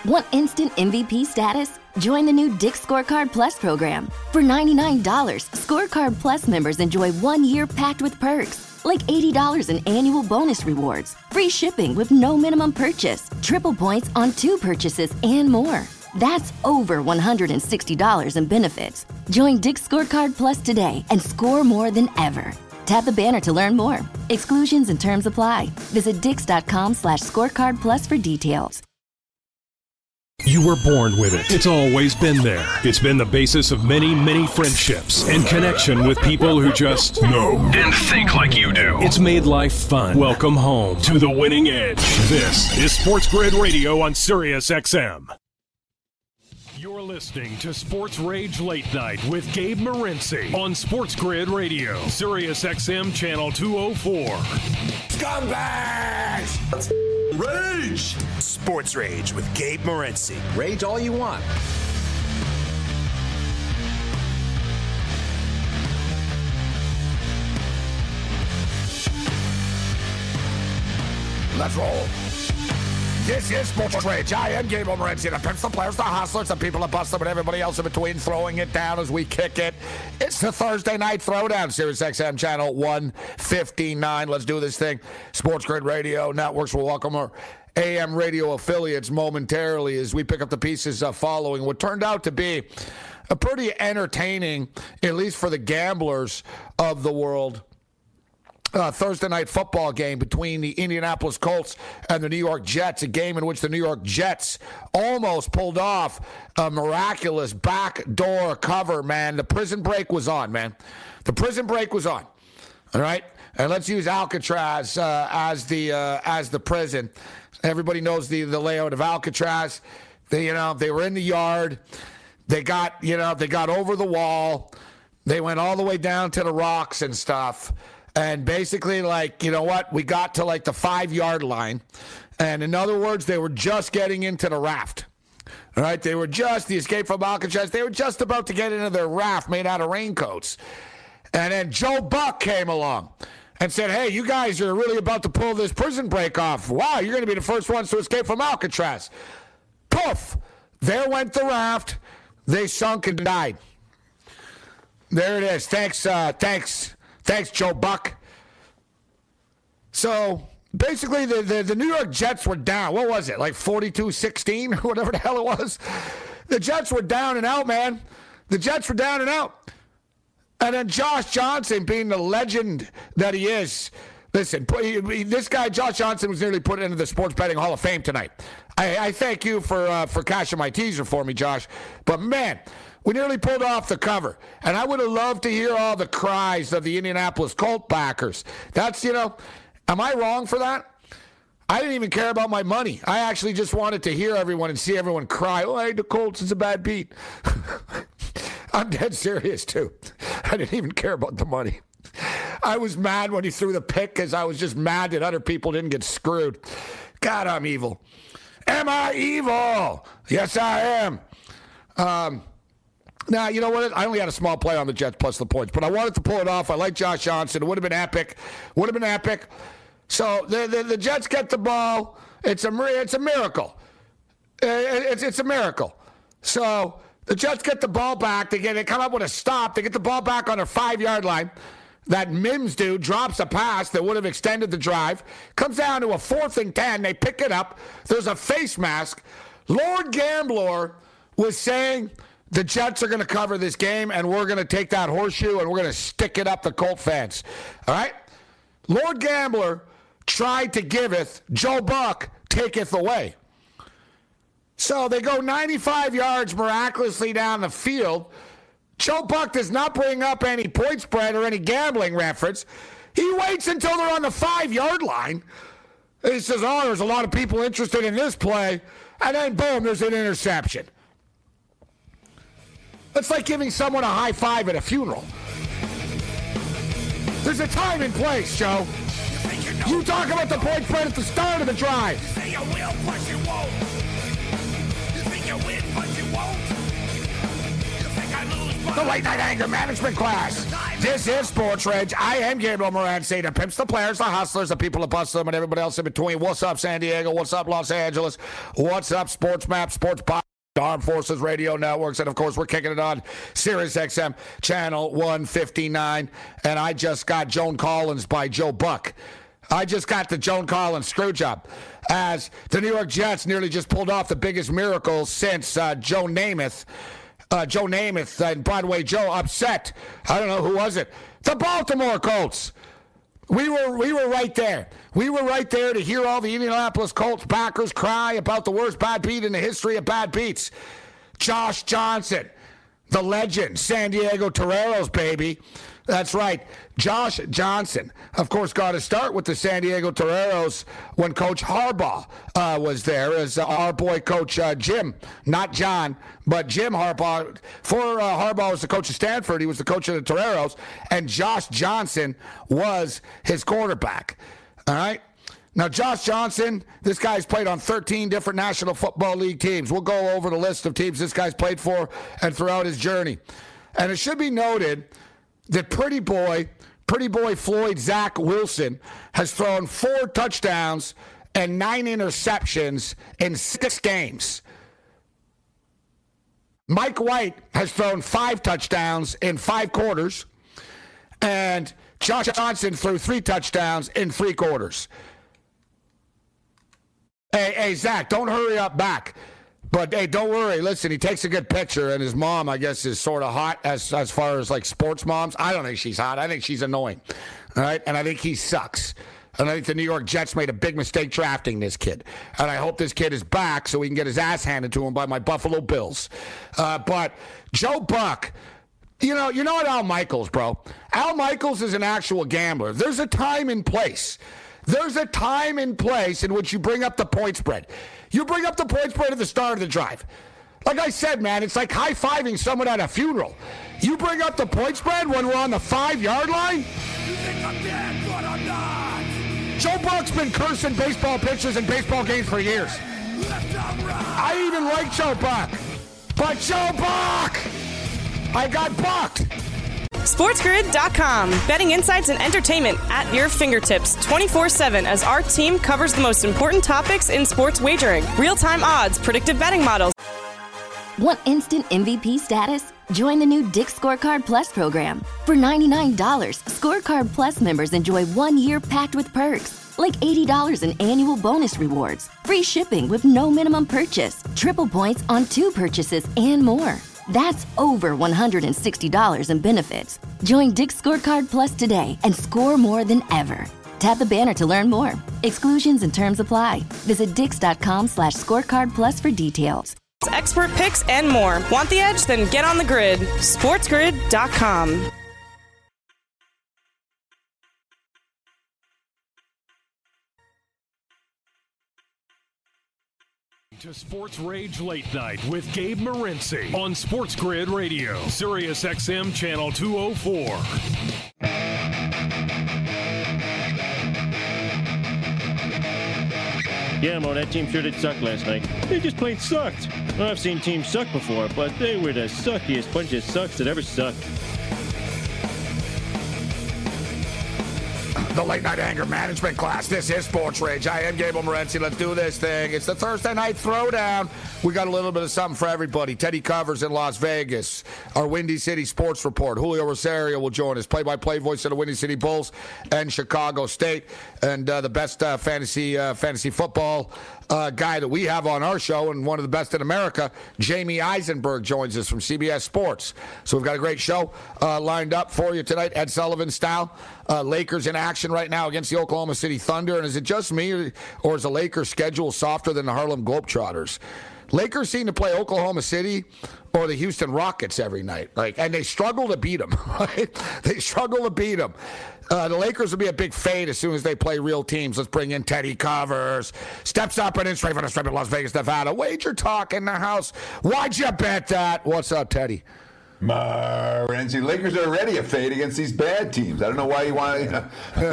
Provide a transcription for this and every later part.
Want instant MVP status? Join the new Dick's Scorecard Plus program. For $99, Scorecard Plus members enjoy 1 year packed with perks, like $80 in annual bonus rewards, free shipping with no minimum purchase, triple points on 2 purchases, and more. That's over $160 in benefits. Join Dick's Scorecard Plus today and score more than ever. Tap the banner to learn more. Exclusions and terms apply. Visit dix.com/scorecard plus for details. You were born with it. It's always been there. It's been the basis of many, many friendships and connection with people who just know and think like you do. It's made life fun. Welcome home to the Winning Edge. This is Sports Grid Radio on Sirius XM. You're listening to Sports Rage Late Night with Gabe Morency on Sports Grid Radio, Sirius XM Channel 204. Scumbags! Let's rage! Sports Rage with Gabe Morency. Rage all you want. Let's roll. This is Sports Rage. I am Gabe Morency. The pimps, the players, the hustlers, the people that bust them, and everybody else in between throwing it down as we kick it. It's the Thursday Night Throwdown, Sirius XM Channel 159. Let's do this thing. Sports Grid Radio Networks will welcome our AM radio affiliates momentarily as we pick up the pieces following what turned out to be a pretty entertaining, at least for the gamblers of the world, Thursday night football game between the Indianapolis Colts and the New York Jets, a game in which the New York Jets almost pulled off a miraculous backdoor cover, man. The prison break was on, man. The prison break was on, all right? And let's use Alcatraz as the prison. Everybody knows the layout of Alcatraz. They were in the yard. They got over the wall. They went all the way down to the rocks and stuff. And basically, we got to the 5-yard line. And in other words, they were just getting into the raft. All right, they were just, the escape from Alcatraz, they were just about to get into their raft made out of raincoats. And then Joe Buck came along and said, hey, you guys are really about to pull this prison break off. Wow, you're going to be the first ones to escape from Alcatraz. Poof, there went the raft. They sunk and died. There it is. Thanks, Joe Buck. So, basically, the New York Jets were down. What was it, 42-16 or whatever the hell it was? The Jets were down and out, man. The Jets were down and out. And then Josh Johnson, being the legend that he is, listen, this guy, Josh Johnson, was nearly put into the Sports Betting Hall of Fame tonight. I thank you for cashing my teaser for me, Josh. But, man, we nearly pulled off the cover. And I would have loved to hear all the cries of the Indianapolis Colt backers. That's, am I wrong for that? I didn't even care about my money. I actually just wanted to hear everyone and see everyone cry, oh, hey, the Colts is a bad beat. I'm dead serious, too. I didn't even care about the money. I was mad when he threw the pick because I was just mad that other people didn't get screwed. God, I'm evil. Am I evil? Yes, I am. Now, you know what? I only had a small play on the Jets plus the points, but I wanted to pull it off. I like Josh Johnson. It would have been epic. So the Jets get the ball. It's a miracle. It's a miracle. So the Jets get the ball back. They come up with a stop. They get the ball back on their 5-yard line. That Mims dude drops a pass that would have extended the drive. Comes down to a 4th and 10. They pick it up. There's a face mask. Lord Gambler was saying the Jets are going to cover this game, and we're going to take that horseshoe, and we're going to stick it up the Colt fans. All right? Lord Gambler tried to giveth, Joe Buck taketh away. So they go 95 yards miraculously down the field. Joe Buck does not bring up any point spread or any gambling reference. He waits until they're on the 5-yard line. He says, oh, there's a lot of people interested in this play. And then, boom, there's an interception. It's like giving someone a high five at a funeral. There's a time and place, Joe. You talk about the point spread at the start of the drive. You say you will, but you won't. You think you win, but you won't. You think I lose, but The late night anger management class. time This is Sports Rage. I am Gabriel Morency, the pimps, the players, the hustlers, the people that bust them, and everybody else in between. What's up, San Diego? What's up, Los Angeles? What's up, Sports Map, Sports Pop, Armed Forces Radio Networks, and of course, we're kicking it on Sirius XM Channel 159. And I just got Joan Collins by Joe Buck. I just got the Joan Collins screw job as the New York Jets nearly just pulled off the biggest miracle since Joe Namath. Joe Namath and Broadway Joe upset. I don't know, who was it? The Baltimore Colts. We were right there. We were right there to hear all the Indianapolis Colts backers cry about the worst bad beat in the history of bad beats. Josh Johnson, the legend, San Diego Toreros, baby. That's right. Josh Johnson, of course, got to start with the San Diego Toreros when Coach Harbaugh was there as our boy Coach Jim, not John, but Jim Harbaugh. Before Harbaugh was the coach of Stanford, he was the coach of the Toreros, and Josh Johnson was his quarterback. All right? Now, Josh Johnson, this guy's played on 13 different National Football League teams. We'll go over the list of teams this guy's played for and throughout his journey. And it should be noted that pretty boy Floyd Zach Wilson has thrown 4 touchdowns and 9 interceptions in 6 games. Mike White has thrown 5 touchdowns in 5 quarters, and Josh Johnson threw 3 touchdowns in 3 quarters. Hey, Zach, don't hurry up back. But, hey, don't worry. Listen, he takes a good picture, and his mom, I guess, is sort of hot as far as, like, sports moms. I don't think she's hot. I think she's annoying, all right? And I think he sucks. And I think the New York Jets made a big mistake drafting this kid. And I hope this kid is back so he can get his ass handed to him by my Buffalo Bills. But Joe Buck, you know what Al Michaels, bro? Al Michaels is an actual gambler. There's a time and place. There's a time and place in which you bring up the point spread. You bring up the point spread at the start of the drive. Like I said, man, it's like high-fiving someone at a funeral. You bring up the point spread when we're on the 5-yard line? You think I'm dead, but I'm not. Joe Buck's been cursing baseball pitchers in baseball games for years. Left on right. I even like Joe Buck. But Joe Buck! I got bucked. SportsGrid.com. Betting insights and entertainment at your fingertips 24/7 as our team covers the most important topics in sports wagering. Real-time odds, predictive betting models. Want instant MVP status? Join the new Dick's Scorecard Plus program. For $99, Scorecard Plus members enjoy 1 year packed with perks, like $80 in annual bonus rewards, free shipping with no minimum purchase, triple points on 2 purchases, and more. That's over $160 in benefits. Join Dick's Scorecard Plus today and score more than ever. Tap the banner to learn more. Exclusions and terms apply. Visit dix.com/scorecard plus for details. Expert picks and more. Want the edge? Then get on the grid. SportsGrid.com. To Sports Rage Late Night with Gabe Morency on Sports Grid Radio, Sirius XM Channel 204. Yeah, Mo, that team sure did suck last night. They just plain sucked. Well, I've seen teams suck before, but they were the suckiest bunch of sucks that ever sucked. The late night anger management class. This is Sports Rage. I am Gabriel Morency. Let's do this thing. It's the Thursday night throwdown. We got a little bit of something for everybody. Teddy Covers in Las Vegas. Our Windy City Sports Report. Julio Rosario will join us. Play-by-play voice of the Windy City Bulls and Chicago State. And the best fantasy football guy that we have on our show, and one of the best in America, Jamie Eisenberg, joins us from CBS Sports. So we've got a great show lined up for you tonight, Ed Sullivan style. Lakers in action right now against the Oklahoma City Thunder. And is it just me, or is the Lakers schedule softer than the Harlem Globetrotters? Lakers seem to play Oklahoma City or the Houston Rockets every night, and they struggle to beat them. Right? They struggle to beat them. The Lakers will be a big fade as soon as they play real teams. Let's bring in Teddy Covers. Steps up and in straight from the strip in Las Vegas, Nevada. Wager talk in the house. Why'd you bet that? What's up, Teddy? Morency, Lakers are already a fade against these bad teams. I don't know why you want to.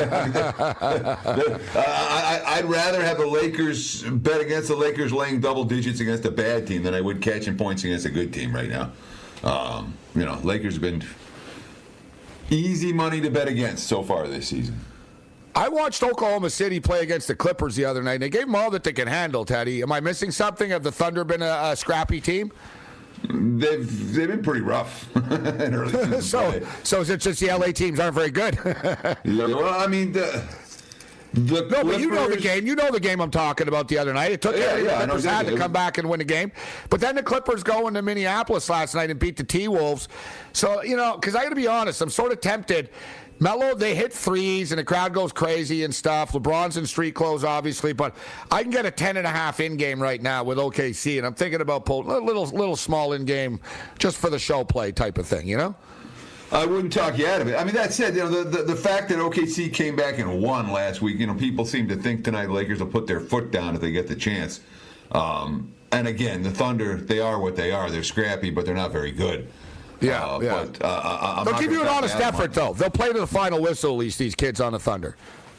I'd rather have the Lakers bet against the Lakers laying double digits against a bad team than I would catching points against a good team right now. Lakers have been easy money to bet against so far this season. I watched Oklahoma City play against the Clippers the other night, and they gave them all that they can handle, Teddy. Am I missing something? Have the Thunder been a scrappy team? They've been pretty rough in early season play. So is it just the LA teams aren't very good? Yeah, well, I mean, no, but you know the game. You know the game I'm talking about the other night. It took the Clippers had to come back and win the game. But then the Clippers go into Minneapolis last night and beat the T-Wolves. So, because I got to be honest, I'm sort of tempted. Melo, they hit threes, and the crowd goes crazy and stuff. LeBron's in street clothes, obviously, but I can get a 10.5 in-game right now with OKC, and I'm thinking about pulling a little small in-game just for the show play type of thing, I wouldn't talk you out of it. I mean, that said, the fact that OKC came back and won last week, people seem to think tonight the Lakers will put their foot down if they get the chance. And again, the Thunder, they are what they are. They're scrappy, but they're not very good. Yeah. But they'll give you an honest effort, though. They'll play to the final whistle, at least, these kids on the Thunder.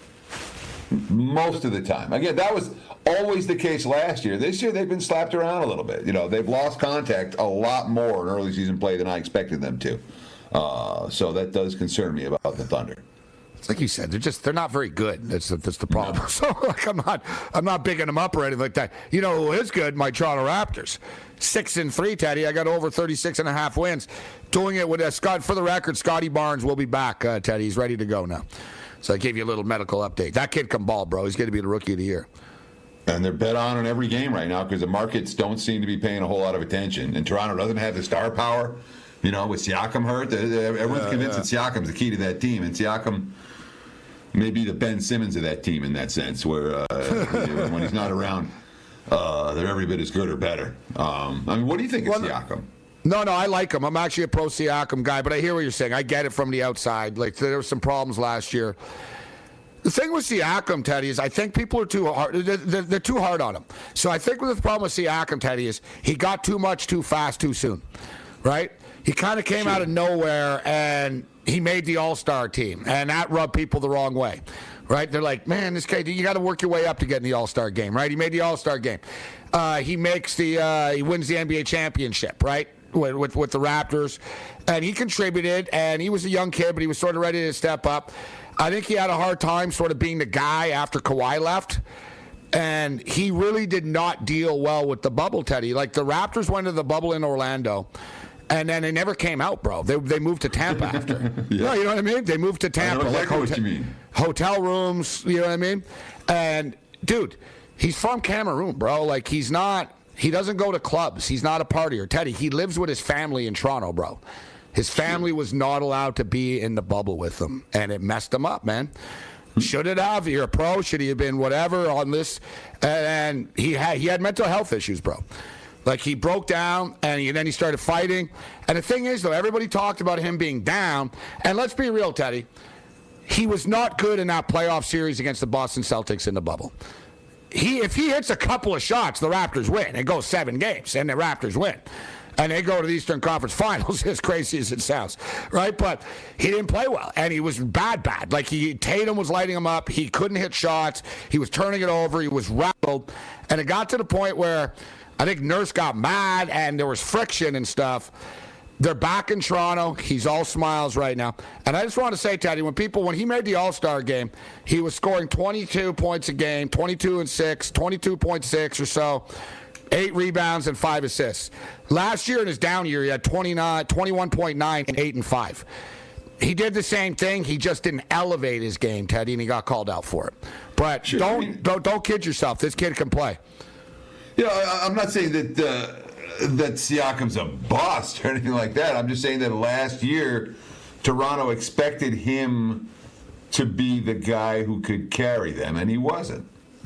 Most of the time. Again, that was always the case last year. This year, they've been slapped around a little bit. They've lost contact a lot more in early season play than I expected them to. So that does concern me about the Thunder. It's like you said, they're not very good. That's the problem. No. So I'm not bigging them up or anything like that. You know who is good? My Toronto Raptors. 6-3, Teddy. I got over 36.5 wins. Doing it with Scott. For the record, Scotty Barnes will be back, Teddy. He's ready to go now. So I gave you a little medical update. That kid can ball, bro. He's going to be the rookie of the year. And they're bet on in every game right now because the markets don't seem to be paying a whole lot of attention. And Toronto doesn't have the star power. With Siakam hurt, everyone's convinced that Siakam's the key to that team. And Siakam may be the Ben Simmons of that team in that sense, where when he's not around, they're every bit as good or better. What do you think of Siakam? No, I like him. I'm actually a pro Siakam guy, but I hear what you're saying. I get it from the outside. Like, there were some problems last year. The thing with Siakam, Teddy, is I think people are too hard. They're too hard on him. So I think the problem with Siakam, Teddy, is he got too much too fast too soon, right? He kind of came out of nowhere, and he made the All-Star team, and that rubbed people the wrong way, right? They're like, man, this guy, you got to work your way up to get in the All-Star game, right? He made the All-Star game. He wins the NBA championship, right, with the Raptors, and he contributed, and he was a young kid, but he was sort of ready to step up. I think he had a hard time sort of being the guy after Kawhi left. And he really did not deal well with the bubble, Teddy. Like, the Raptors went to the bubble in Orlando, and then they never came out, bro. They moved to Tampa after. Yeah. No, you know what I mean? They moved to Tampa. I know exactly what you mean. Hotel rooms, you know what I mean? And, dude, he's from Cameroon, bro. Like, he doesn't go to clubs. He's not a partier. Teddy, he lives with his family in Toronto, bro. His family was not allowed to be in the bubble with him, and it messed him up, man. Should it have? You're a pro. Should he have been whatever on this? And he had mental health issues, bro. Like, he broke down, and then he started fighting. And the thing is, though, everybody talked about him being down. And let's be real, Teddy. He was not good in that playoff series against the Boston Celtics in the bubble. If he hits a couple of shots, the Raptors win. It goes 7 games, and the Raptors win. And they go to the Eastern Conference Finals, as crazy as it sounds, right? But he didn't play well, and he was bad. Like, Tatum was lighting him up. He couldn't hit shots. He was turning it over. He was rattled. And it got to the point where I think Nurse got mad, and there was friction and stuff. They're back in Toronto. He's all smiles right now. And I just want to say, Teddy, when he made the All-Star game, he was scoring 22 points a game, 22 and 6, 22.6 or so. 8 rebounds and 5 assists. Last year in his down year, he had 21.9 and 8 and 5. He did the same thing. He just didn't elevate his game, Teddy, and he got called out for it. But sure, don't kid yourself. This kid can play. Yeah, I'm not saying that Siakam's a bust or anything like that. I'm just saying that last year, Toronto expected him to be the guy who could carry them, and he wasn't.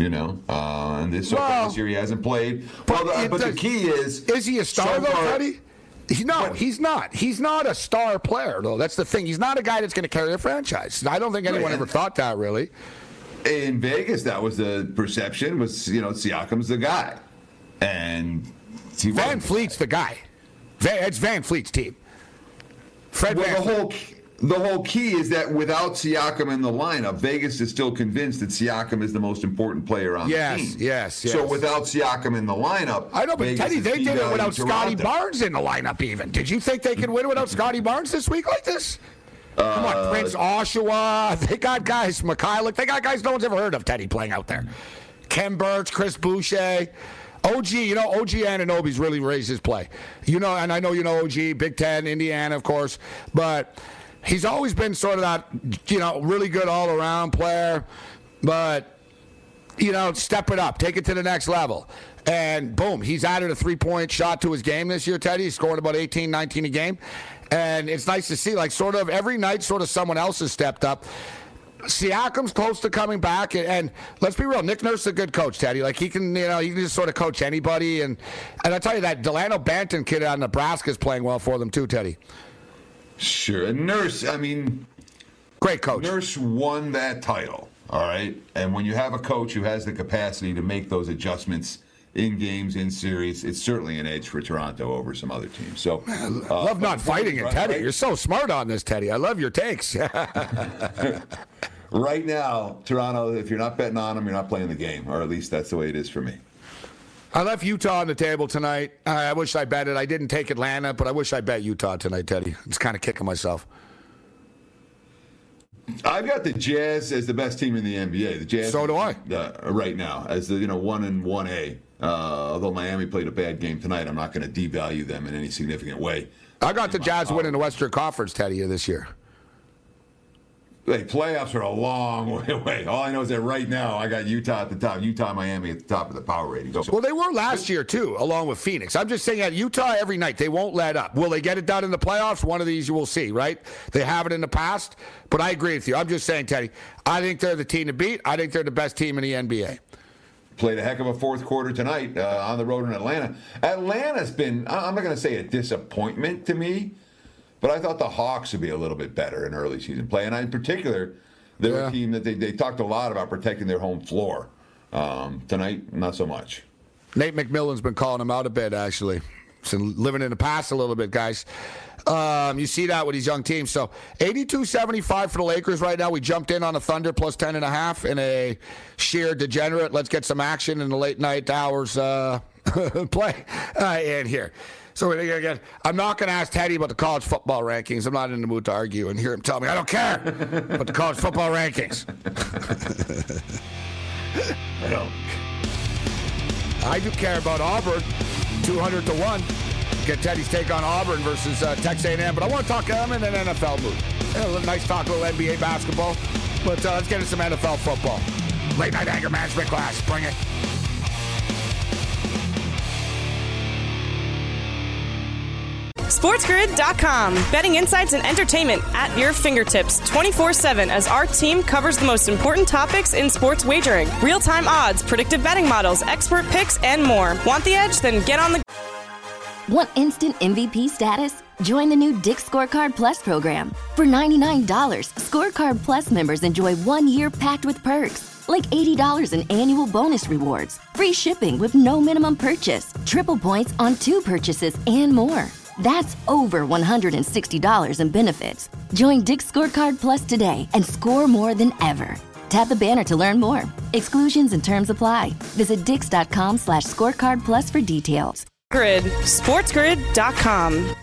And this year he hasn't played. But the key is he a star, though, Teddy? He's not. He's not a star player, though. That's the thing. He's not a guy that's going to carry a franchise. I don't think anyone ever thought that, really. In Vegas, that was the perception, was, Siakam's the guy. And Van Fleet's the guy. It's Van Fleet's team. The whole key is that without Siakam in the lineup, Vegas is still convinced that Siakam is the most important player on the team. Yes. So without Siakam in the lineup, I know, but Vegas Teddy, they did it without Scotty Barnes in the lineup even. Did you think they could win without Scotty Barnes this week like this? Come on, Prince Oshawa. They got guys, Mikhailuk. They got guys no one's ever heard of, Teddy, playing out there. Ken Burch, Chris Boucher. OG, OG Anunoby's really raised his play. And I know you know OG, Big Ten, Indiana, of course. But he's always been sort of that, really good all-around player. But, step it up. Take it to the next level. And, boom, he's added a three-point shot to his game this year, Teddy. He's scoring about 18, 19 a game. And it's nice to see, sort of every night someone else has stepped up. Siakam's close to coming back, and let's be real, Nick Nurse is a good coach, Teddy. He can, he can just sort of coach anybody, and I tell you that Delano Banton kid out of Nebraska is playing well for them too, Teddy. Sure, and Nurse, great coach. Nurse won that title, all right. And when you have a coach who has the capacity to make those adjustments in games, in series, it's certainly an edge for Toronto over some other teams. So, love not fighting it, Teddy. Right? You're so smart on this, Teddy. I love your takes. Right now, Toronto, if you're not betting on them, you're not playing the game, or at least that's the way it is for me. I left Utah on the table tonight. I wish I bet it. I didn't take Atlanta, but I wish I bet Utah tonight, Teddy. I'm just kind of kicking myself. I've got the Jazz as the best team in the NBA. The Jazz. So do I. Right now, as the 1 and 1A. Although Miami played a bad game tonight, I'm not going to devalue them in any significant way. I got the Jazz winning the Western Conference, Teddy, this year. Hey, playoffs are a long way away. All I know is that right now I got Utah at the top. Utah, Miami at the top of the power rating. Well, they were last year, too, along with Phoenix. I'm just saying at Utah every night, they won't let up. Will they get it done in the playoffs? One of these you will see, right? They have it in the past, but I agree with you. I'm just saying, Teddy, I think they're the team to beat. I think they're the best team in the NBA. Played a heck of a fourth quarter tonight on the road in Atlanta. Atlanta's been, I'm not going to say a disappointment to me, but I thought the Hawks would be a little bit better in early season play. And in particular, they're a team that they talked a lot about protecting their home floor. Tonight, not so much. Nate McMillan's been calling them out a bit, actually. So living in the past a little bit, guys. You see that with these young teams. So 82-75 for the Lakers right now. We jumped in on a Thunder plus 10.5 in a sheer degenerate. Let's get some action in the late night hours play in here. So again, I'm not going to ask Teddy about the college football rankings. I'm not in the mood to argue and hear him tell me I don't care about the college football rankings. I don't. I do care about Auburn, 200-1. Get Teddy's take on Auburn versus Texas A&M. But I want to talk I'm in an NFL mood. A nice talk, a little NBA basketball. But let's get into some NFL football. Late night anger management class. Bring it. SportsGrid.com. Betting insights and entertainment at your fingertips 24/7 as our team covers the most important topics in sports wagering. Real-time odds, predictive betting models, expert picks, and more. Want the edge? Then get on the... Want instant MVP status? Join the new Dick's Scorecard Plus program. For $99, Scorecard Plus members enjoy 1 year packed with perks, like $80 in annual bonus rewards, free shipping with no minimum purchase, triple points on 2 purchases, and more. That's over $160 in benefits. Join Dick's Scorecard Plus today and score more than ever. Tap the banner to learn more. Exclusions and terms apply. Visit dix.com/scorecard plus for details. Grid. SportsGrid.com.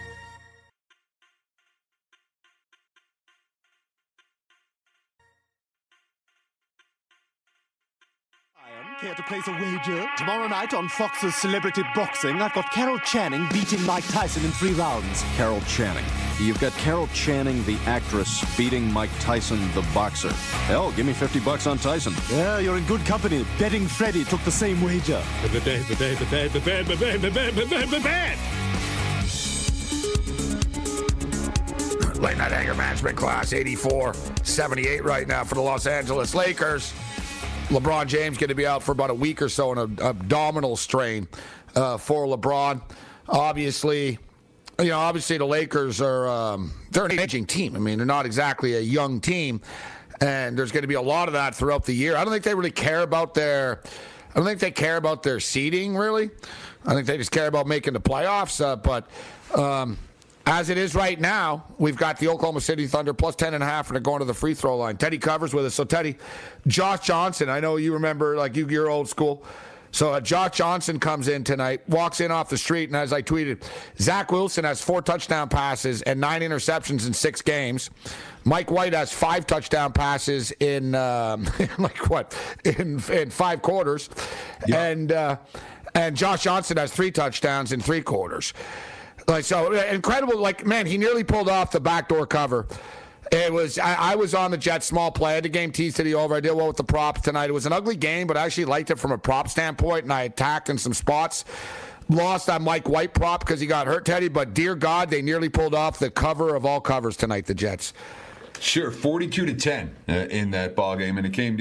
Care to place a wager? Tomorrow night on Fox's Celebrity Boxing, I've got Carol Channing beating Mike Tyson in 3 rounds. Carol Channing. You've got Carol Channing, the actress, beating Mike Tyson, the boxer. Hell, give me $50 on Tyson. Yeah, you're in good company. Betting Freddy took the same wager. Late night anger management class, 84-78 right now for the Los Angeles Lakers. LeBron James going to be out for about a week or so in an abdominal strain for LeBron. Obviously the Lakers are they're an aging team. I mean, they're not exactly a young team, and there's going to be a lot of that throughout the year. I don't think they really care about their seeding, really. I think they just care about making the playoffs. But as it is right now, we've got the Oklahoma City Thunder plus 10.5, and they're going to the free throw line. Teddy covers with us. So, Teddy, Josh Johnson, I know you remember, like you're old school. So Josh Johnson comes in tonight, walks in off the street, and as I tweeted, Zach Wilson has 4 touchdown passes and 9 interceptions in 6 games. Mike White has 5 touchdown passes in in 5 quarters, yep. And Josh Johnson has 3 touchdowns in 3 quarters. Like, so incredible. Like, man, he nearly pulled off the backdoor cover. It was. I was on the Jets small play. I had the game teased to the over. I did well with the props tonight. It was an ugly game, but I actually liked it from a prop standpoint, and I attacked in some spots. Lost on Mike White prop because he got hurt, Teddy, but dear God, they nearly pulled off the cover of all covers tonight, the Jets. Sure, 42-10 in that ball game, and it came,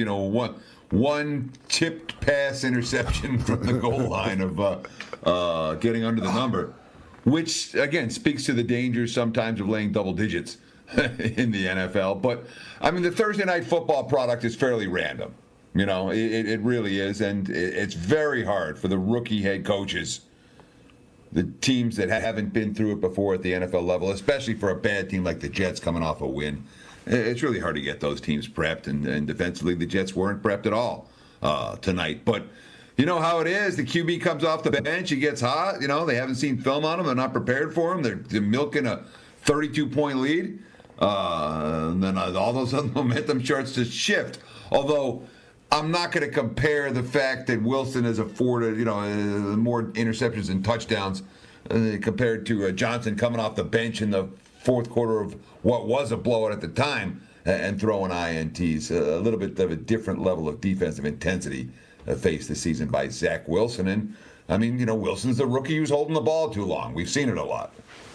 one tipped pass interception from the goal line of getting under the number, which, again, speaks to the dangers sometimes of laying double digits in the NFL. But, I mean, the Thursday Night Football product is fairly random. It really is, and it's very hard for the rookie head coaches, the teams that haven't been through it before at the NFL level, especially for a bad team like the Jets coming off a win. It's really hard to get those teams prepped, and defensively the Jets weren't prepped at all tonight. But you know how it is. The QB comes off the bench, he gets hot. They haven't seen film on him. They're not prepared for him. They're milking a 32-point lead. And then all those other momentum starts to shift. Although I'm not going to compare the fact that Wilson has afforded, more interceptions and touchdowns compared to Johnson coming off the bench in the fourth quarter of what was a blowout at the time and throwing INTs. A little bit of a different level of defensive intensity faced this season by Zach Wilson. And, I mean, Wilson's the rookie who's holding the ball too long. We've seen it a lot.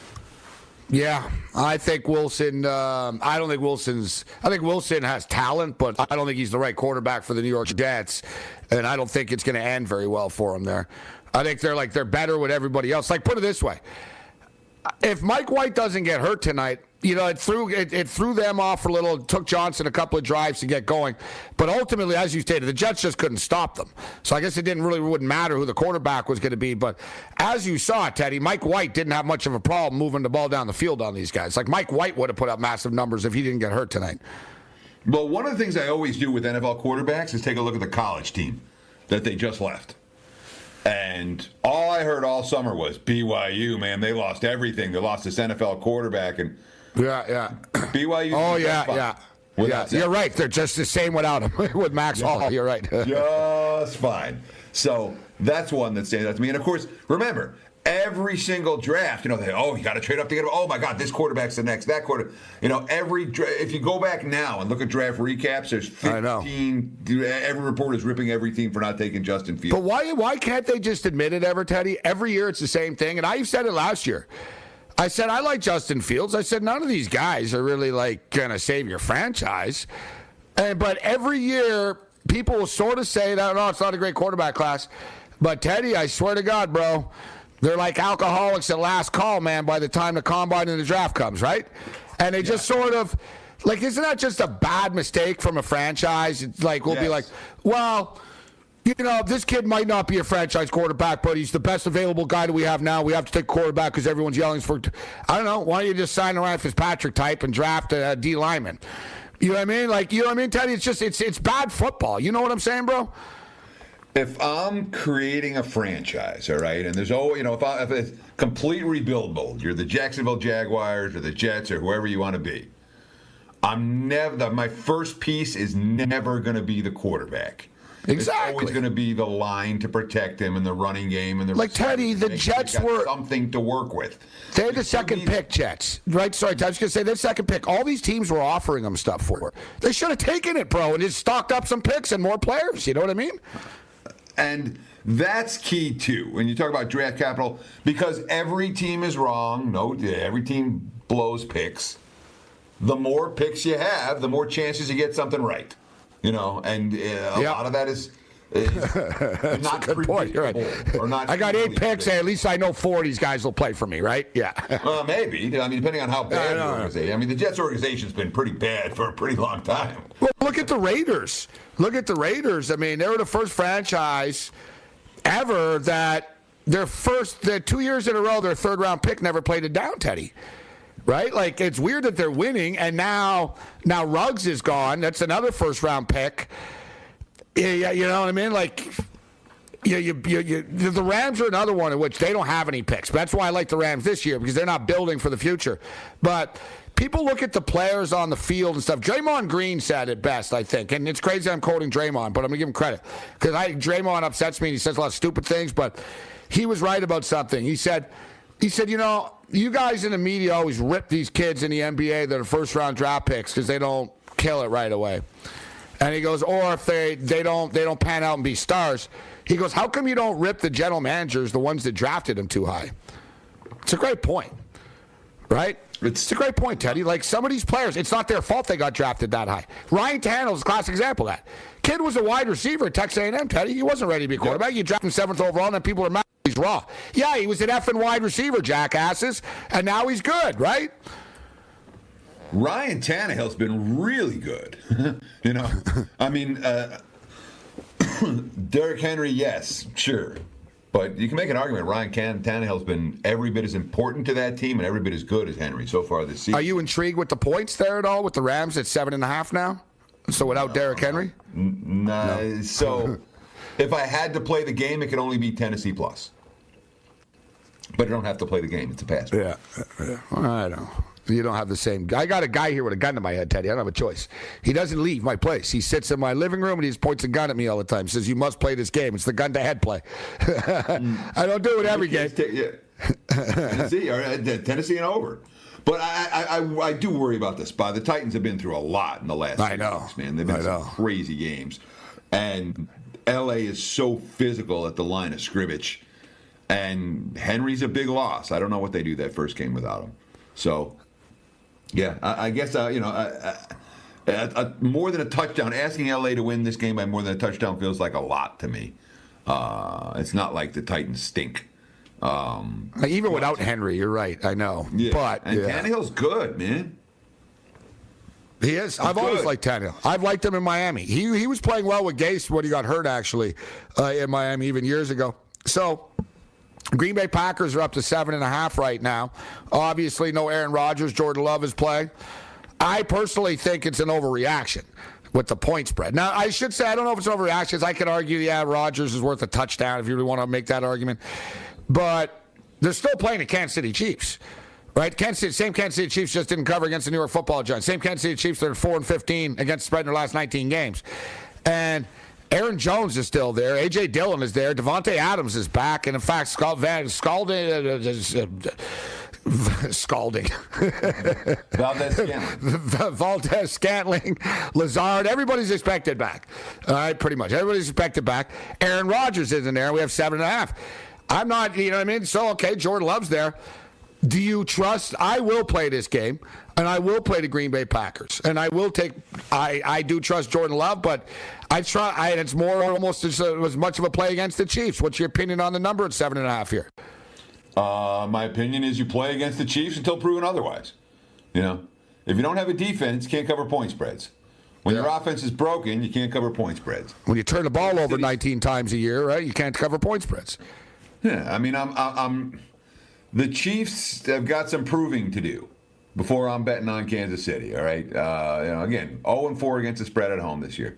Yeah, I think Wilson. I think Wilson has talent, but I don't think he's the right quarterback for the New York Jets, and I don't think it's going to end very well for him there. I think they're better with everybody else. Like, put it this way: if Mike White doesn't get hurt tonight, it threw them off for a little. It took Johnson a couple of drives to get going, but ultimately, as you stated, the Jets just couldn't stop them. So I guess it wouldn't matter who the quarterback was going to be. But as you saw, Teddy, Mike White didn't have much of a problem moving the ball down the field on these guys. Like, Mike White would have put up massive numbers if he didn't get hurt tonight. Well, one of the things I always do with NFL quarterbacks is take a look at the college team that they just left. And all I heard all summer was BYU, man, they lost everything. They lost this NFL quarterback, and BYU. Oh, yeah. You're right. They're just the same without him, with Max Hall. You're right. Just fine. So that's one that stands out to me. And, of course, remember, every single draft, you got to trade up to get him. Oh, my God, this quarterback's the next, that quarter. If you go back now and look at draft recaps, there's 15. Every reporter's ripping every team for not taking Justin Fields. But why can't they just admit it ever, Teddy? Every year it's the same thing. And I said it last year. I said, I like Justin Fields. I said, none of these guys are really, going to save your franchise. But every year, people will sort of say that, it's not a great quarterback class. But, Teddy, I swear to God, bro, they're like alcoholics at last call, man, by the time the combine and the draft comes, right? And they just sort of, isn't that just a bad mistake from a franchise? It's we'll be like, well, this kid might not be a franchise quarterback, but he's the best available guy that we have now. We have to take quarterback because everyone's yelling for. I don't know. Why don't you just sign a Ryan Fitzpatrick type and draft a D lineman? You know what I mean? Teddy? It's just it's bad football. You know what I'm saying, bro? If I'm creating a franchise, all right, and there's always, if it's complete rebuild mode, you're the Jacksonville Jaguars or the Jets or whoever you want to be. My first piece is never going to be the quarterback. Exactly. It's always going to be the line to protect him and the running game and the Teddy, the Jets were something to work with. They had the second pick, Jets. Right? Sorry, I was going to say their second pick. All these teams were offering them stuff for it. They should have taken it, bro, and just stocked up some picks and more players. You know what I mean? And that's key too when you talk about draft capital, because every team is wrong. No, every team blows picks. The more picks you have, the more chances you get something right. And a lot of that is not a good point. You're right. Or not. I got 8 picks, and at least I know 4 of these guys will play for me, right? Yeah. Well, maybe. I mean, depending on how bad the organization. I mean, the Jets organization's been pretty bad for a pretty long time. Well, look at the Raiders. I mean, they were the first franchise ever that their 2 years in a row, their third-round pick never played it down, Teddy. Right? It's weird that they're winning, and now Ruggs is gone. That's another first-round pick. Yeah, you know what I mean? The Rams are another one in which they don't have any picks. That's why I like the Rams this year, because they're not building for the future. But people look at the players on the field and stuff. Draymond Green said it best, I think. And it's crazy I'm quoting Draymond, but I'm going to give him credit. Because Draymond upsets me and he says a lot of stupid things, but he was right about something. He said, you guys in the media always rip these kids in the NBA that are first-round draft picks because they don't kill it right away. And he goes, or if they don't pan out and be stars. He goes, how come you don't rip the general managers, the ones that drafted them too high? It's a great point, right? It's a great point, Teddy. Like, some of these players, it's not their fault they got drafted that high. Ryan Tannehill is a classic example of that. Kid was a wide receiver at Texas A&M, Teddy. He wasn't ready to be a quarterback. You draft him 7th overall, and then people are mad he's raw. Yeah, he was an effing wide receiver, jackasses, and now he's good, right? Ryan Tannehill's been really good. I mean, Derrick Henry, yes, sure. But you can make an argument. Ryan Tannehill's been every bit as important to that team and every bit as good as Henry so far this season. Are you intrigued with the points there at all with the Rams at 7.5 now? So without Derrick Henry? No. So if I had to play the game, it could only be Tennessee plus. But I don't have to play the game. It's a pass. Yeah. I know. You don't have the same. I got a guy here with a gun to my head, Teddy. I don't have a choice. He doesn't leave my place. He sits in my living room and he just points a gun at me all the time. Says, you must play this game. It's the gun to head play. I don't do it every game. Tennessee and over. But I do worry about this spot. The Titans have been through a lot in the last 2 weeks, man. They've been some crazy games. And L.A. is so physical at the line of scrimmage. And Henry's a big loss. I don't know what they do that first game without him. So, yeah, I guess, more than a touchdown. Asking L.A. to win this game by more than a touchdown feels like a lot to me. It's not like the Titans stink. Even without Henry, you're right. I know. Yeah. But Tannehill's good, man. He is. I've always liked Tannehill. I've liked him in Miami. He was playing well with Gase when he got hurt, actually, in Miami even years ago. So Green Bay Packers are up to 7.5 right now. Obviously, no Aaron Rodgers. Jordan Love is playing. I personally think it's an overreaction with the point spread. Now, I should say, I don't know if it's an overreaction. I could argue, Rodgers is worth a touchdown if you really want to make that argument. But they're still playing the Kansas City Chiefs, right? Same Kansas City Chiefs just didn't cover against the New York Football Giants. Same Kansas City Chiefs that are 4-15 against the spread in their last 19 games. And Aaron Jones is still there. A.J. Dillon is there. Devontae Adams is back. And, in fact, Scalding. Valdez Scantling, Lazard, everybody's expected back. All right, pretty much. Everybody's expected back. Aaron Rodgers is in there. We have 7.5. I'm not, you know what I mean? So, okay, Jordan Love's there. Do you trust? I will play this game, and I will play the Green Bay Packers, and I will take. I do trust Jordan Love, but it's more almost as much of a play against the Chiefs. What's your opinion on the number at 7.5 here? My opinion is you play against the Chiefs until proven otherwise. If you don't have a defense, you can't cover point spreads. When your offense is broken, you can't cover point spreads. When you turn the ball over 19 times a year, right? You can't cover point spreads. Yeah, I mean, I'm the Chiefs have got some proving to do before I'm betting on Kansas City. All right, again, 0-4 against the spread at home this year,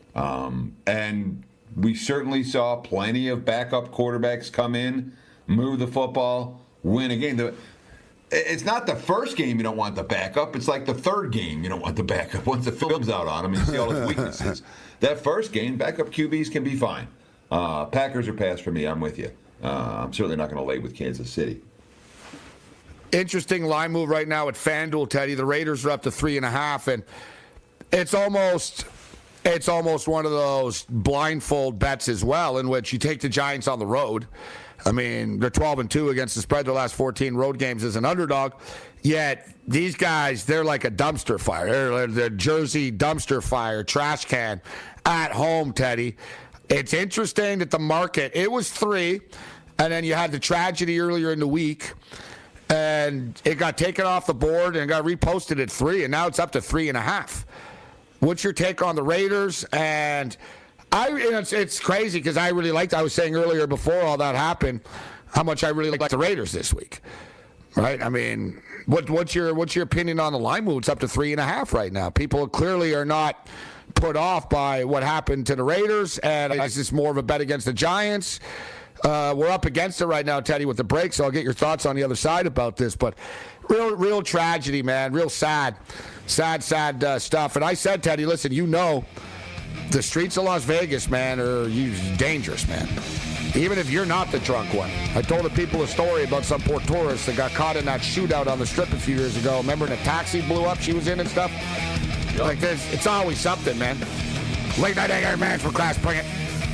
and we certainly saw plenty of backup quarterbacks come in, move the football, win a game. It's not the first game you don't want the backup. It's like the third game you don't want the backup. Once the film's out on him and you see all his weaknesses. That first game, backup QBs can be fine. Packers are pass for me. I'm with you. I'm certainly not going to lay with Kansas City. Interesting line move right now at FanDuel, Teddy. The Raiders are up to 3.5, and it's almost one of those blindfold bets as well, in which you take the Giants on the road. I mean, they're 12-2 against the spread their last 14 road games as an underdog. Yet these guys, they're like a dumpster fire. They're Jersey dumpster fire, trash can at home, Teddy. It's interesting that the market, it was 3, and then you had the tragedy earlier in the week, and it got taken off the board and got reposted at 3, and now it's up to 3.5. What's your take on the Raiders? And it's crazy because I really liked, I was saying earlier before all that happened, how much I really like the Raiders this week. Right? I mean, what's your opinion on the line move? It's up to 3.5 right now. People clearly are not put off by what happened to the Raiders, and it's just more of a bet against the Giants. We're up against it right now, Teddy, with the break, so I'll get your thoughts on the other side about this. But real tragedy, man. Real sad stuff. And I said, Teddy, listen, the streets of Las Vegas, man, are dangerous, man. Even if you're not the drunk one. I told the people a story about some poor tourist that got caught in that shootout on the Strip a few years ago. Remember when the taxi blew up she was in and stuff? Yep. Like, it's always something, man. Late night anger, man, for class, bring it.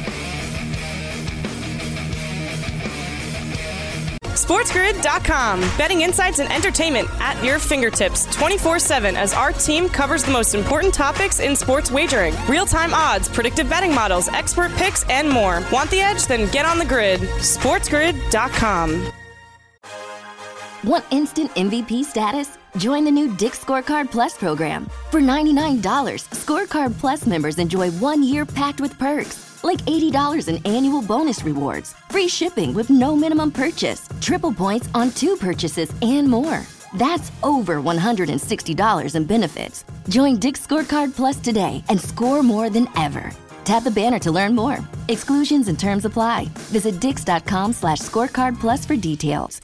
SportsGrid.com. Betting insights and entertainment at your fingertips 24/7 as our team covers the most important topics in sports wagering. Real-time odds, predictive betting models, expert picks, and more. Want the edge? Then get on the grid. SportsGrid.com. Want instant MVP status? Join the new Dick's Scorecard Plus program. For $99, Scorecard Plus members enjoy 1 year packed with perks. Like $80 in annual bonus rewards, free shipping with no minimum purchase, triple points on 2 purchases, and more. That's over $160 in benefits. Join Dick's Scorecard Plus today and score more than ever. Tap the banner to learn more. Exclusions and terms apply. Visit dix.com/scorecard plus for details.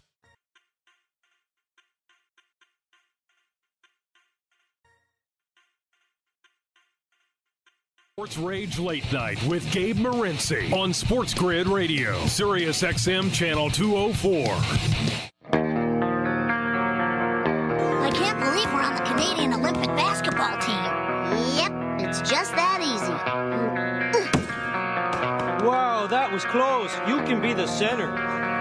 Sports Rage Late Night with Gabe Morency on Sports Grid Radio, Sirius XM Channel 204. I can't believe we're on the Canadian Olympic basketball team. Yep, it's just that easy. Wow, that was close. You can be the center.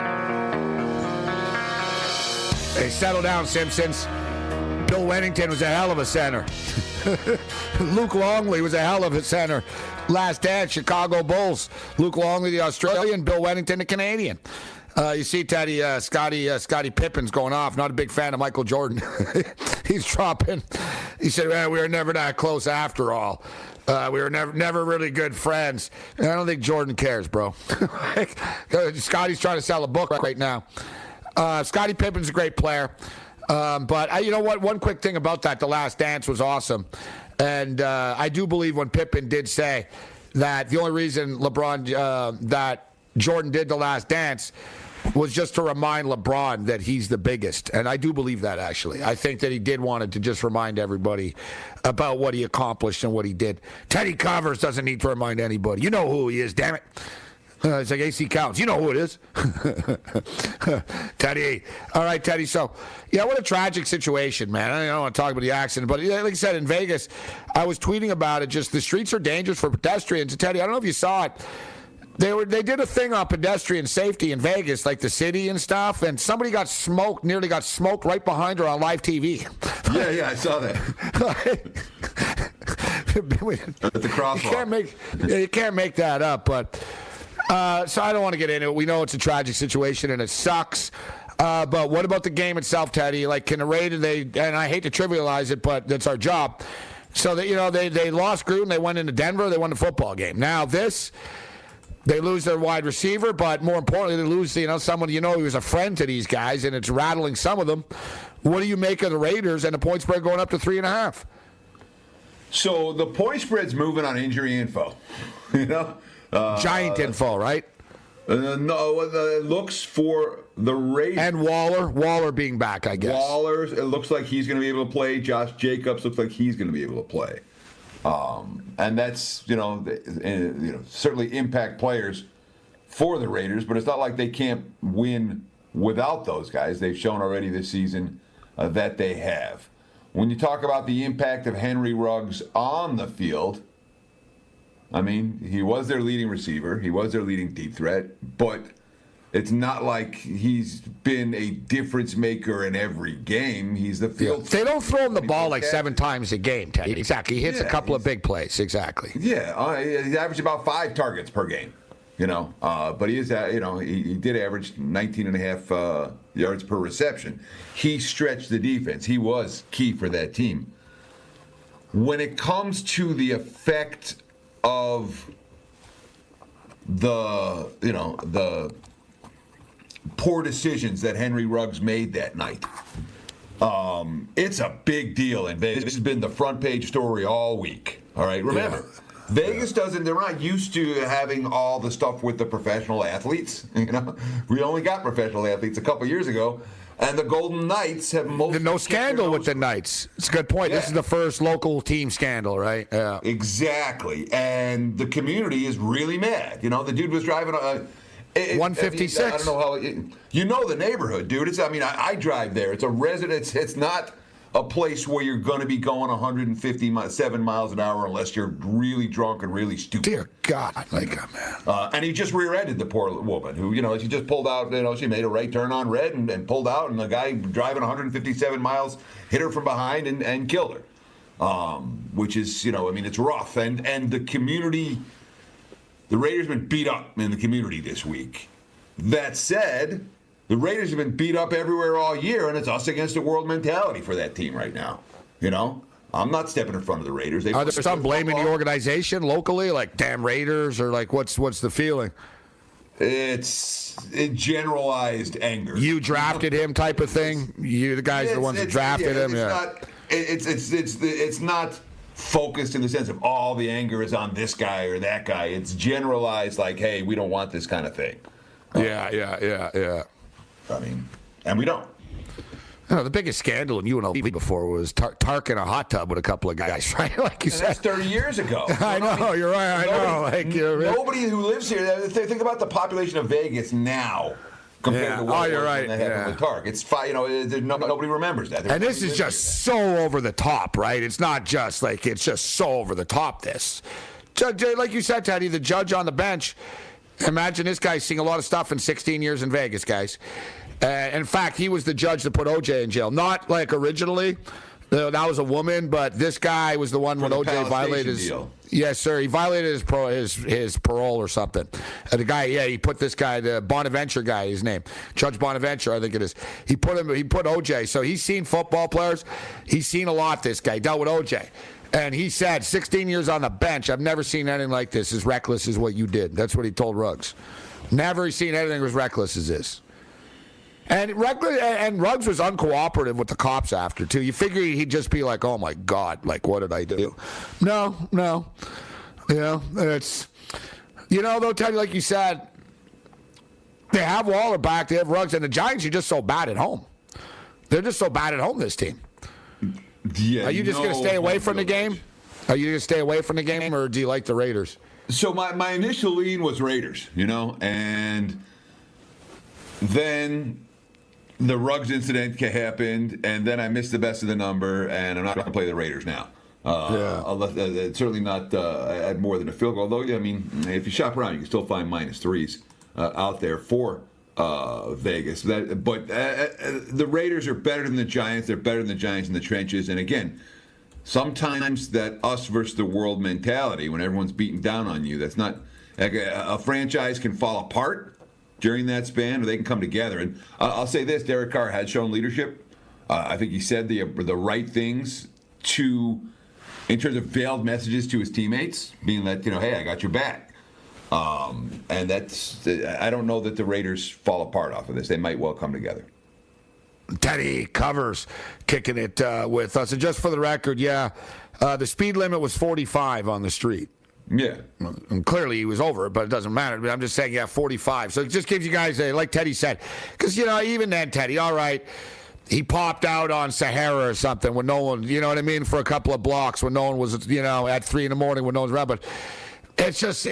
Hey, settle down, Simpsons. Bill Wennington was a hell of a center. Luke Longley was a hell of a center. Last dance, Chicago Bulls. Luke Longley, the Australian. Bill Wennington, the Canadian. You see, Teddy, Scottie Pippen's going off. Not a big fan of Michael Jordan. He's dropping. He said, "Man, we were never that close after all. We were never really good friends." And I don't think Jordan cares, bro. Scottie's trying to sell a book right now. Scottie Pippen's a great player. But you know what? One quick thing about that, The Last Dance was awesome. And I do believe when Pippen did say that the only reason that Jordan did The Last Dance was just to remind LeBron that he's the biggest. And I do believe that, actually. I think that he did want to just remind everybody about what he accomplished and what he did. Teddy Covers doesn't need to remind anybody. You know who he is, damn it. It's like AC Counts. You know who it is. Teddy. All right, Teddy. So, yeah, what a tragic situation, man. I don't want to talk about the accident, but like I said, in Vegas, I was tweeting about it. Just the streets are dangerous for pedestrians. And Teddy, I don't know if you saw it. They did a thing on pedestrian safety in Vegas, like the city and stuff, and somebody nearly got smoked right behind her on live TV. Yeah, I saw that. At the crosswalk. You can't make that up, but... so I don't want to get into it. We know it's a tragic situation and it sucks. But what about the game itself, Teddy? Like, can the Raiders, and I hate to trivialize it, but that's our job. So that, they lost Gruden, they went into Denver, they won the football game. Now they lose their wide receiver, but more importantly, they lose, someone who was a friend to these guys, and it's rattling some of them. What do you make of the Raiders and the point spread going up to 3.5? So the point spread's moving on injury info, Giant info, right? No, it looks for the Raiders. And Waller being back, I guess. Waller, it looks like he's going to be able to play. Josh Jacobs looks like he's going to be able to play. And that's, certainly impact players for the Raiders, but it's not like they can't win without those guys. They've shown already this season that they have. When you talk about the impact of Henry Ruggs on the field, I mean, he was their leading receiver. He was their leading deep threat. But it's not like he's been a difference maker in every game. He's the field. They don't throw him the ball like 7 times a game, Teddy. Exactly. He hits a couple of big plays. Exactly. Yeah. He averaged about 5 targets per game, But he is, he did average 19.5 yards per reception. He stretched the defense. He was key for that team. When it comes to the effect of the poor decisions that Henry Ruggs made that night, It's a big deal in Vegas. This has been the front page story all week. All right, remember, Vegas they're not used to having all the stuff with the professional athletes. We only got professional athletes a couple years ago. And the Golden Knights have no scandal with the Knights. It's a good point. Yeah. This is the first local team scandal, right? Yeah. Exactly. And the community is really mad. The dude was driving 156. I don't know how. You know the neighborhood, dude. I drive there. It's a residence. It's not a place where you're going to be going 157 miles an hour unless you're really drunk and really stupid. Dear God, man. And he just rear-ended the poor woman who, she just pulled out, she made a right turn on red and pulled out, and the guy driving 157 miles hit her from behind and killed her. Which is, it's rough. And the community, the Raiders have been beat up in the community this week. That said, the Raiders have been beat up everywhere all year, and it's us against the world mentality for that team right now. I'm not stepping in front of the Raiders. Are there some blaming the organization locally, like damn Raiders, or like what's the feeling? It's generalized anger. You drafted him, type of thing. You the guys are the ones that drafted him. It's not focused in the sense of all the anger is on this guy or that guy. It's generalized, like, hey, we don't want this kind of thing. Yeah. And we don't. The biggest scandal in UNLV before was Tark in a hot tub with a couple of guys, right? Like you said. That's 30 years ago. I know, you're right. Nobody who lives here, think about the population of Vegas now compared to what you're right. When they happened with Tark. It's nobody remembers that. And this is just so over the top, right? It's not just like, it's just so over the top, this. Like you said, Teddy, the judge on the bench, imagine this guy seeing a lot of stuff in 16 years in Vegas, guys. In fact, he was the judge that put O.J. in jail. Not like originally. That was a woman, but this guy was the one when O.J. violated his deal. Yes, sir. He violated his parole or something. The guy, he put this guy, the Bonaventure guy, his name, Judge Bonaventure, I think it is. He put O.J. So he's seen football players. He's seen a lot. This guy dealt with O.J. And he said, 16 years on the bench, I've never seen anything like this. As reckless as what you did. That's what he told Ruggs. Never seen anything as reckless as this. And Ruggs was uncooperative with the cops after, too. You figure he'd just be like, oh, my God, like, what did I do? No. It's, though, Teddy, like you said, they have Waller back, they have Ruggs, and the Giants are just so bad at home. They're just so bad at home, this team. Yeah, are you just going to stay away from the game? Are you going to stay away from the game, or do you like the Raiders? So my initial lean was Raiders, and then the Ruggs incident happened, and then I missed the best of the number, and I'm not going to play the Raiders now. Certainly not at more than a field goal. Although, if you shop around, you can still find -3s out there for Vegas. But the Raiders are better than the Giants. They're better than the Giants in the trenches. And again, sometimes that us versus the world mentality, when everyone's beating down on you, that's not a franchise can fall apart during that span, or they can come together. And I'll say this: Derek Carr has shown leadership. I think he said the right things in terms of veiled messages to his teammates, being that hey, I got your back. And I don't know that the Raiders fall apart off of this. They might well come together. Teddy Covers kicking it with us. And just for the record, the speed limit was 45 on the street. Yeah. And clearly he was over it, but it doesn't matter. But I'm just saying, 45. So it just gives you guys, like Teddy said, because, even then, Teddy, all right, he popped out on Sahara or something when no one, you know what I mean, for a couple of blocks when no one was, at 3 in the morning when no one's around. But it's just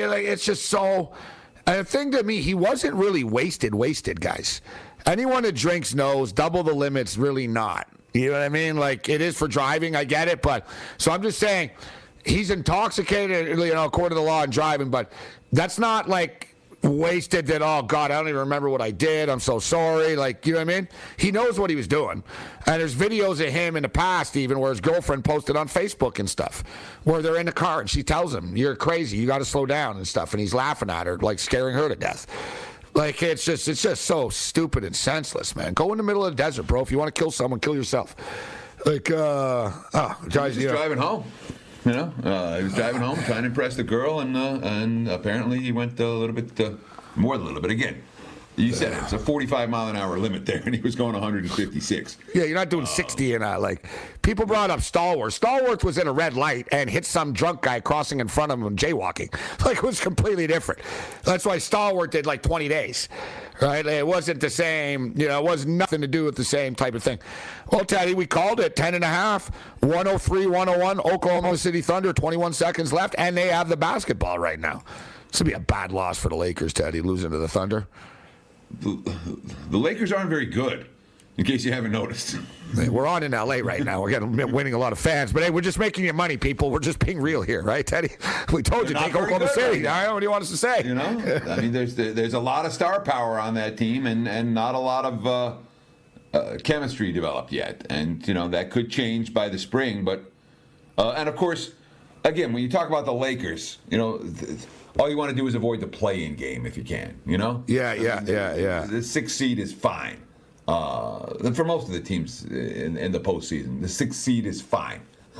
so, and the thing to me, he wasn't really wasted, guys. Anyone that drinks knows double the limit's really not. You know what I mean? Like, it is for driving, I get it, but, so I'm just saying, he's intoxicated, according to the law, and driving, but that's not like wasted that, oh, God, I don't even remember what I did. I'm so sorry. Like, you know what I mean? He knows what he was doing. And there's videos of him in the past, even, where his girlfriend posted on Facebook and stuff, where they're in the car and she tells him, you're crazy. You got to slow down and stuff. And he's laughing at her, like scaring her to death. Like, it's just so stupid and senseless, man. Go in the middle of the desert, bro. If you want to kill someone, kill yourself. Like, guys, he's driving home. He was driving home trying to impress the girl, and apparently he went a little bit, more than a little bit again. You said it. It's a 45-mile-an-hour limit there, and he was going 156. Yeah, you're not doing 60 and people brought up Stallworth. Stallworth was in a red light and hit some drunk guy crossing in front of him jaywalking. It was completely different. That's why Stallworth did 20 days, right? It wasn't the same. It was nothing to do with the same type of thing. Well, Teddy, we called it 10.5, 103-101, Oklahoma City Thunder, 21 seconds left, and they have the basketball right now. This would be a bad loss for the Lakers, Teddy, losing to the Thunder. The Lakers aren't very good, in case you haven't noticed. We're on in L.A. right now. We're winning a lot of fans. But, hey, we're just making you money, people. We're just being real here, right, Teddy? We told you, take Oklahoma City. Right, what do you want us to say? I mean, there's a lot of star power on that team and not a lot of chemistry developed yet. And, that could change by the spring. But, and, of course, again, when you talk about the Lakers, all you want to do is avoid the play-in game if you can, Yeah. The 6th seed is fine. For most of the teams in the postseason, the 6th seed is fine.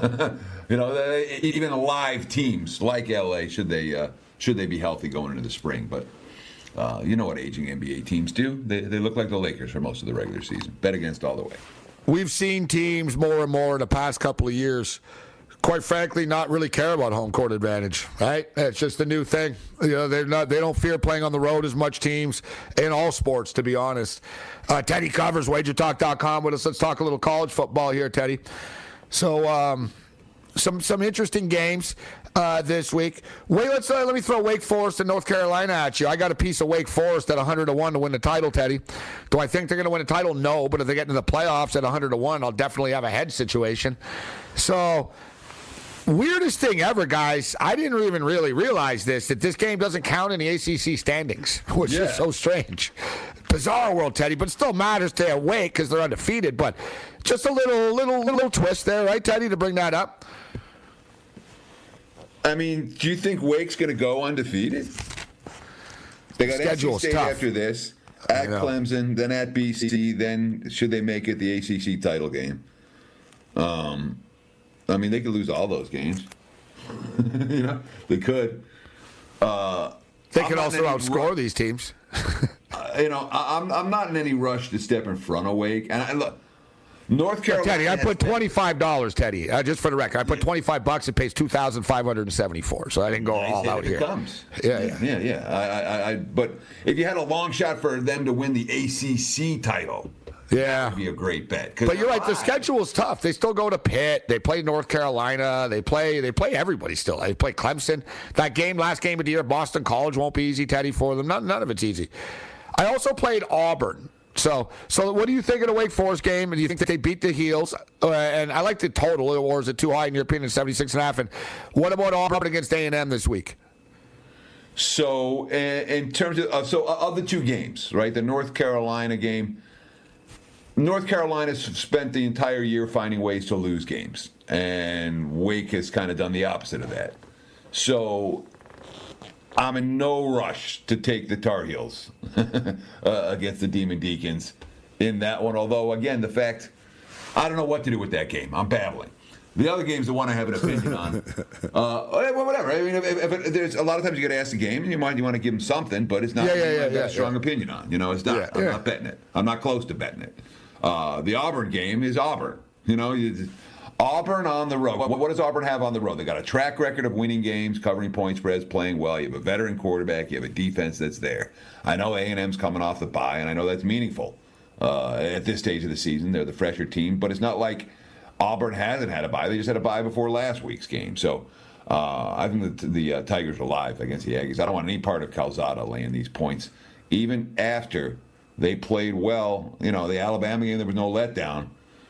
Even live teams like LA, should they be healthy going into the spring. But you know what aging NBA teams do? They look like the Lakers for most of the regular season. Bet against all the way. We've seen teams more and more in the past couple of years, quite frankly, not really care about home court advantage, right? It's just a new thing. They don't fear playing on the road as much, teams in all sports, to be honest. Teddy covers wagertalk.com with us. Let's talk a little college football here, Teddy. So some interesting games this week. Let me throw Wake Forest and North Carolina at you. I got a piece of Wake Forest at 100-1 to win the title, Teddy. Do I think they're going to win a title? No, but if they get into the playoffs at 100-1, I'll definitely have a head situation. So, weirdest thing ever, guys. I didn't even really realize that this game doesn't count in the ACC standings, which is so strange. Bizarre world, Teddy, but it still matters to Wake because they're undefeated. But just a little twist there, right, Teddy, to bring that up? I mean, do you think Wake's going to go undefeated? They got NC State tough after this, at Clemson, then at BC, then should they make it the ACC title game? I mean, they could lose all those games. They could. They could also outscore these teams. I'm not in any rush to step in front of Wake. And look, North Carolina. Teddy, I put $25, Teddy, just for the record. I put $25. It pays $2,574. So I didn't go all out here. Comes. Yeah. But if you had a long shot for them to win the ACC title. That would be a great bet. But you're right, the schedule's tough. They still go to Pitt. They play North Carolina. They play everybody still. They play Clemson. That last game of the year, Boston College won't be easy, Teddy, for them. None of it's easy. I also played Auburn. So what do you think of the Wake Forest game? And do you think that they beat the Heels? And I like the total, or is it too high in your opinion, 76.5? And what about Auburn against A&M this week? So in terms of the two games, right, the North Carolina game, North Carolina's spent the entire year finding ways to lose games, and Wake has kind of done the opposite of that. So I'm in no rush to take the Tar Heels against the Demon Deacons in that one, although, again, I don't know what to do with that game. I'm babbling. The other game's the one I have an opinion on. Whatever. I mean, if there's a lot of times you get asked a game, and you want to give them something, but it's not I've got a strong opinion on. It's not. I'm not betting it. I'm not close to betting it. The Auburn game is Auburn. Auburn on the road. What does Auburn have on the road? They got a track record of winning games, covering point spreads, playing well. You have a veteran quarterback. You have a defense that's there. I know A&M's coming off the bye, and I know that's meaningful at this stage of the season. They're the fresher team, but it's not like Auburn hasn't had a bye. They just had a bye before last week's game. So I think the Tigers are live against the Aggies. I don't want any part of Calzada laying these points, even after they played well. The Alabama game, there was no letdown.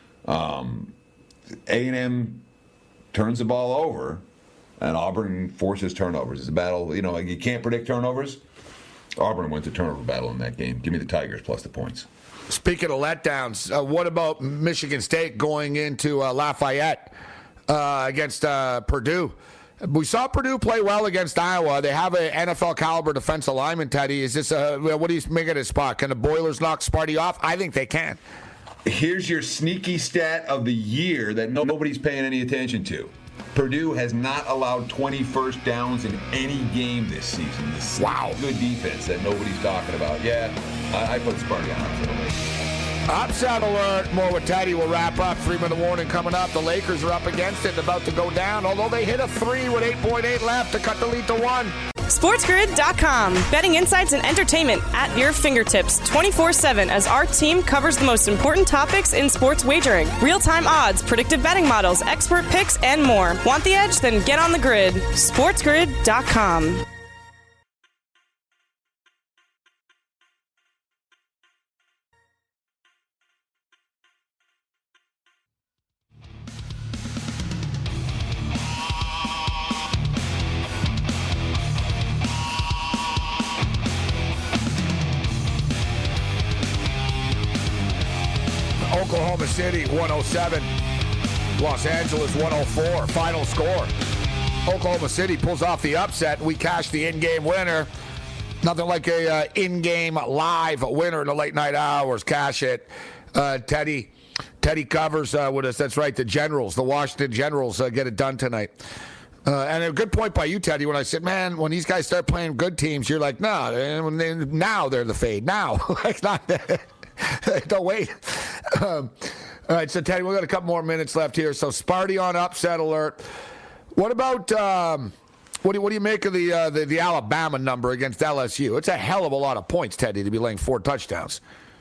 A&M turns the ball over, and Auburn forces turnovers. It's a battle. You can't predict turnovers. Auburn wins the turnover battle in that game. Give me the Tigers plus the points. Speaking of letdowns, what about Michigan State going into Lafayette against Purdue? We saw Purdue play well against Iowa. They have an NFL caliber defensive lineman, Teddy. Is this what do you make of this spot? Can the Boilers knock Sparty off? I think they can. Here's your sneaky stat of the year that nobody's paying any attention to. Purdue has not allowed 20 first downs in any game this season. This good defense that nobody's talking about. Yeah, I put Sparty on upset alert. Upset alert. More with Teddy. We'll wrap up. 3-minute warning coming up. The Lakers are up against it and about to go down, although they hit a 3 with 8.8 left to cut the lead to 1. SportsGrid.com. Betting insights and entertainment at your fingertips 24/7 as our team covers the most important topics in sports wagering. Real-time odds, predictive betting models, expert picks, and more. Want the edge? Then get on the grid. SportsGrid.com. Oklahoma City 107, Los Angeles 104. Final score. Oklahoma City pulls off the upset. We cash the in-game winner. Nothing like a in-game live winner in the late night hours. Cash it. Teddy covers with us. That's right. The Generals, the Washington Generals, get it done tonight. And a good point by you, Teddy, when I said, man, when these guys start playing good teams, you're like, no, now they're the fade. Now. Like, not don't wait. All right, so Teddy, we've got a couple more minutes left here. So Sparty on upset alert. What about what do you make of the Alabama number against LSU? It's a hell of a lot of points, Teddy, to be laying 4 touchdowns.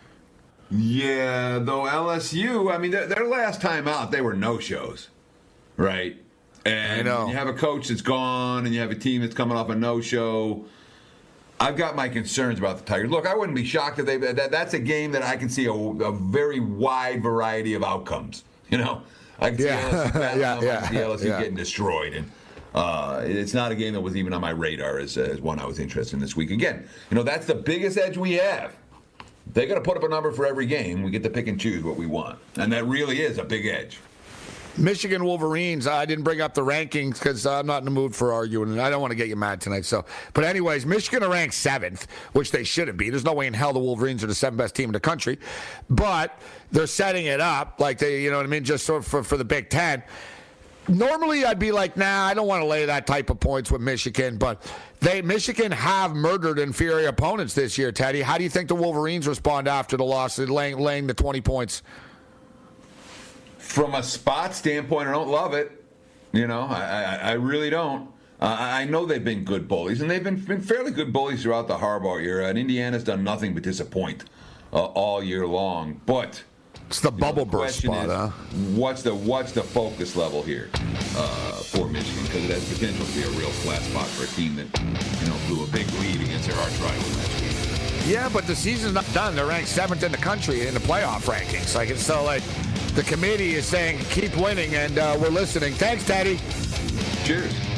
Yeah, though LSU, I mean, their last time out, they were no-shows, right? And you have a coach that's gone, and you have a team that's coming off a no-show. I've got my concerns about the Tigers. Look, I wouldn't be shocked if that's a game that I can see a very wide variety of outcomes. You know, I can see LSU getting destroyed, and it's not a game that was even on my radar as one I was interested in this week. Again, that's the biggest edge we have. They got to put up a number for every game. We get to pick and choose what we want, and that really is a big edge. Michigan Wolverines, I didn't bring up the rankings because I'm not in the mood for arguing, and I don't want to get you mad tonight. But anyways, Michigan are ranked 7th, which they shouldn't be. There's no way in hell the Wolverines are the 7th best team in the country. But they're setting it up like they, just sort of for the Big Ten. Normally, I'd be like, nah, I don't want to lay that type of points with Michigan. But Michigan have murdered inferior opponents this year, Teddy. How do you think the Wolverines respond after the loss, laying the 20 points? From a spot standpoint, I don't love it. I really don't. I know they've been good bullies, and they've been fairly good bullies throughout the Harbaugh era. And Indiana's done nothing but disappoint all year long. But it's the bubble burst spot, huh? What's the focus level here for Michigan? Because it has potential to be a real flat spot for a team that blew a big lead against their arch rival last week. Yeah, but the season's not done. They're ranked 7th in the country in the playoff rankings. The committee is saying keep winning, and we're listening. Thanks, Teddy. Cheers.